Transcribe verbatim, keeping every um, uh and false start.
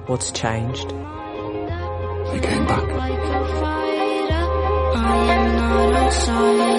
What's changed? They came back. I am not outside.